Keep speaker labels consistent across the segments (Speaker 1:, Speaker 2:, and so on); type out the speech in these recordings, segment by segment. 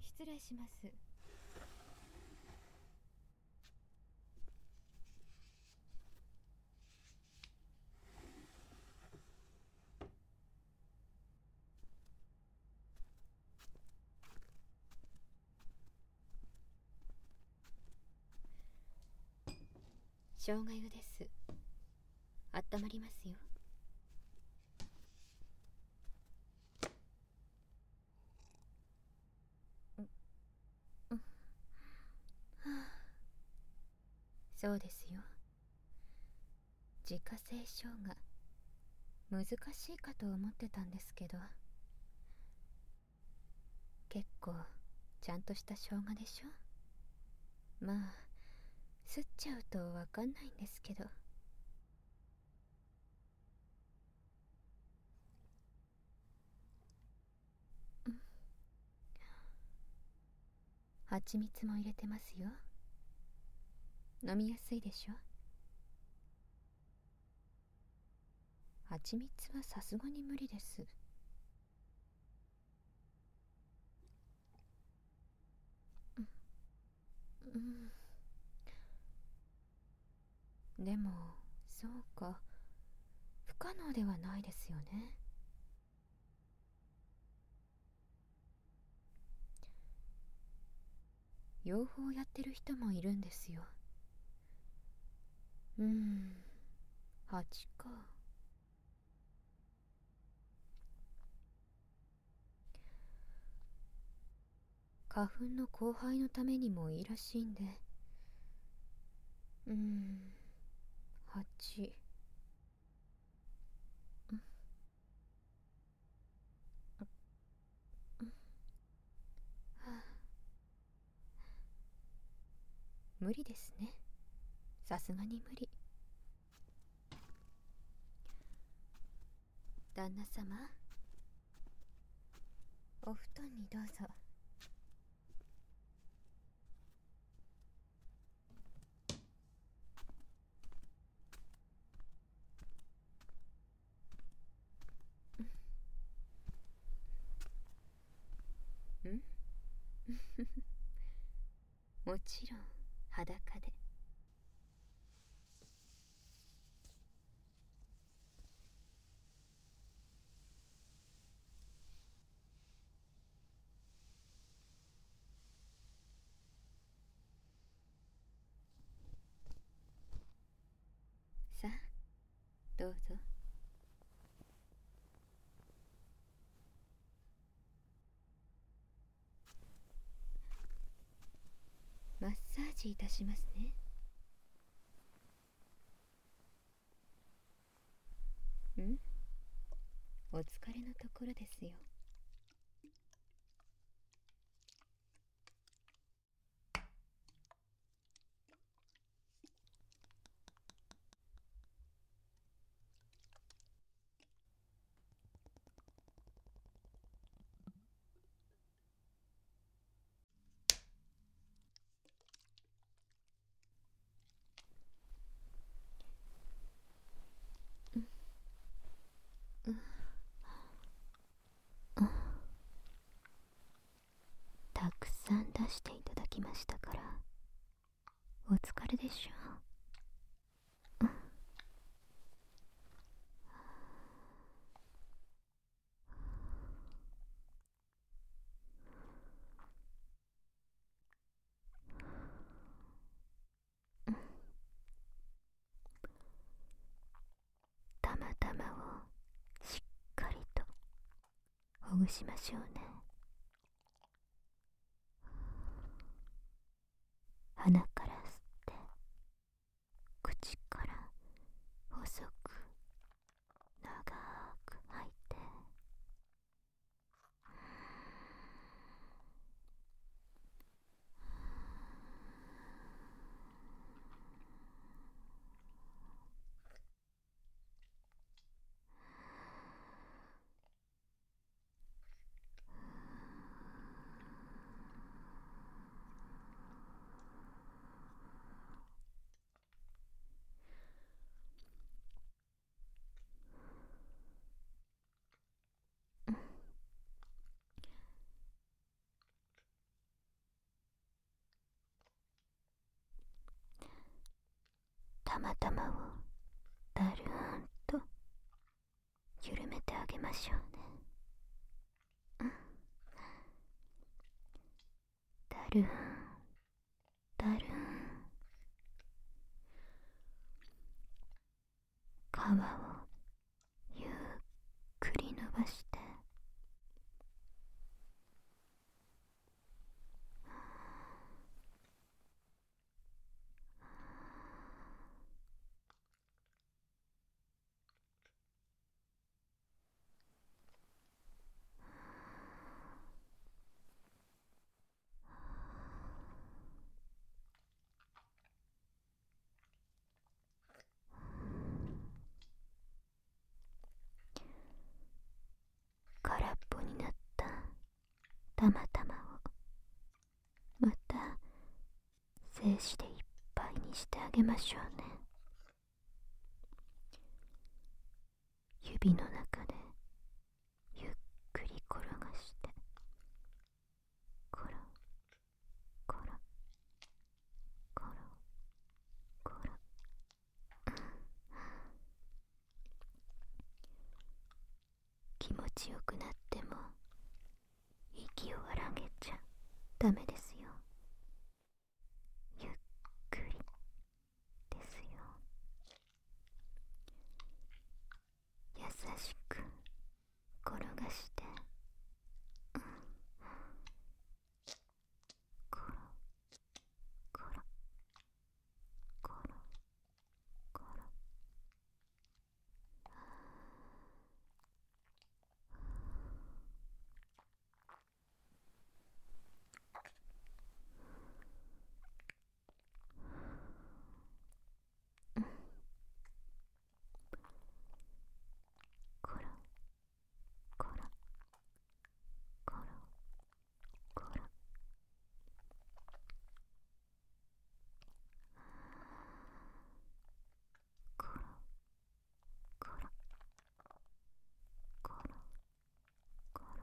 Speaker 1: 失礼します。生姜湯です。あったまりますよ。そうですよ。自家製生姜、難しいかと思ってたんですけど、結構ちゃんとした生姜でしょ。まあ吸っちゃうとわかんないんですけど。蜂蜜も入れてますよ。飲みやすいでしょ。蜂蜜はさすがに無理です。でもそうか、不可能ではないですよね。養蜂やってる人もいるんですよ。蜂か。花粉の交配のためにもいいらしいんで。蜂。無理ですね。さすがに無理。旦那様、お布団にどうぞ。んもちろん裸で。さあどうぞ。マッサージいたしますね。お疲れのところですよ。たくさん出していただきましたから、お疲れでしょう。たまたまをしっかりとほぐしましょうね。鼻から吸って口から細く長く吐いて。 玉玉をだるーんと緩めてあげましょうね。だるーんだるーん。皮をゆっくり伸ばして、空っぽになった玉玉をまた精子でいっぱいにしてあげましょうね。指の中でゆっくり転がして、コロコロコロコロ。気持ちよくなっても息を荒げちゃダメですよ。ゆっくりですよ。優しく転がして、コロコロコロコロ。コロコロコロコロ。コロコロコロコロ。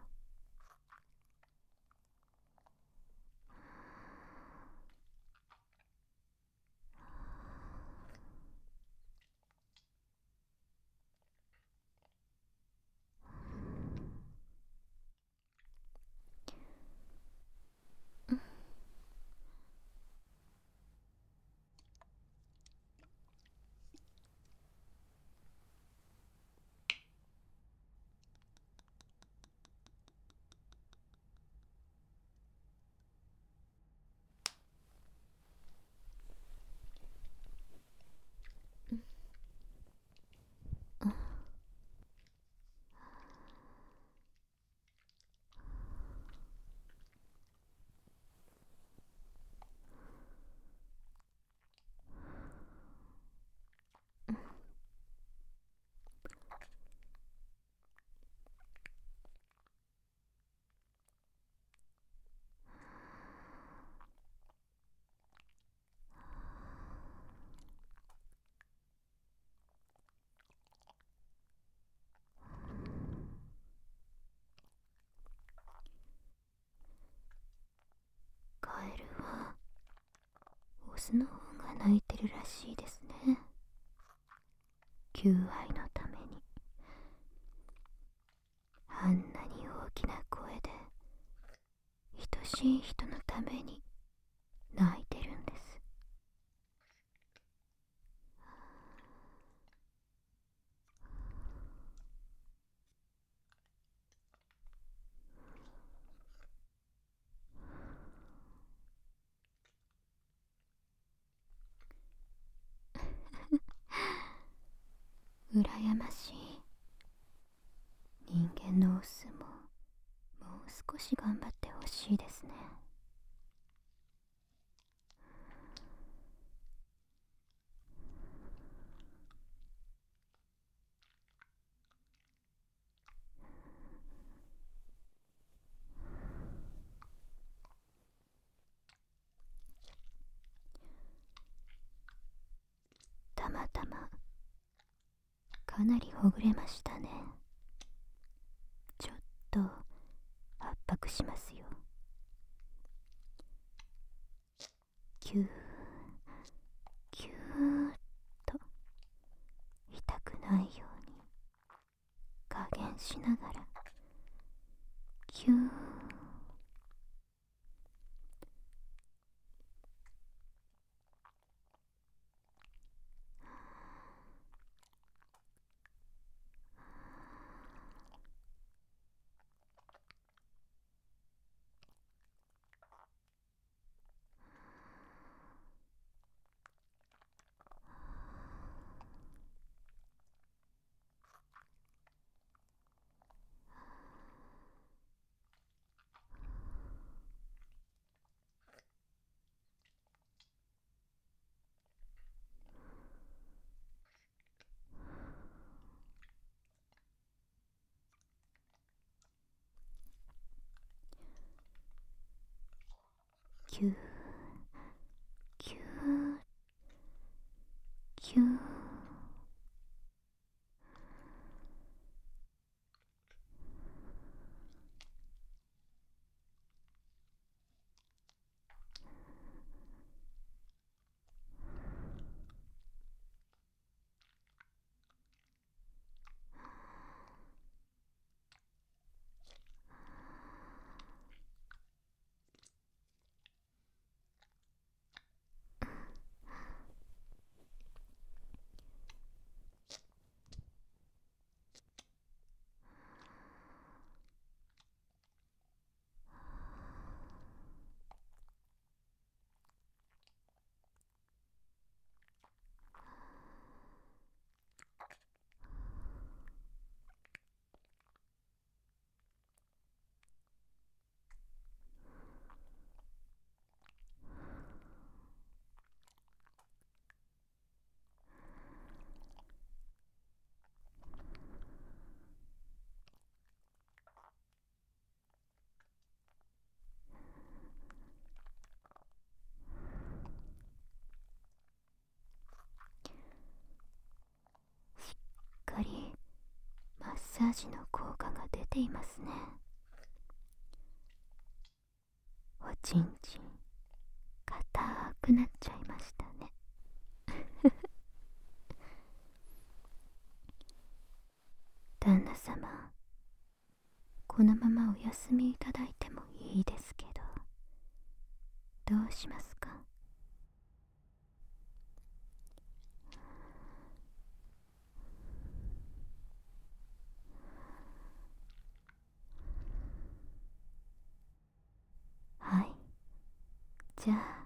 Speaker 1: カエルはオスの方が鳴いてるらしいですね。求愛のためにあんなに大きな声で愛しい人のために鳴いてるんです。羨ましい。人間のオスももう少し頑張ってほしいですね。たまたまかなりほぐれましたね。ちょっと圧迫しますよ。キューキューっとしながらキュー。キューキューキュー。しっかりマッサージの効果が出ていますね。おちんちん硬くなっちゃいましたね。旦那様、このままお休みいただいてもいいですけど、どうしますか？はい、じゃあ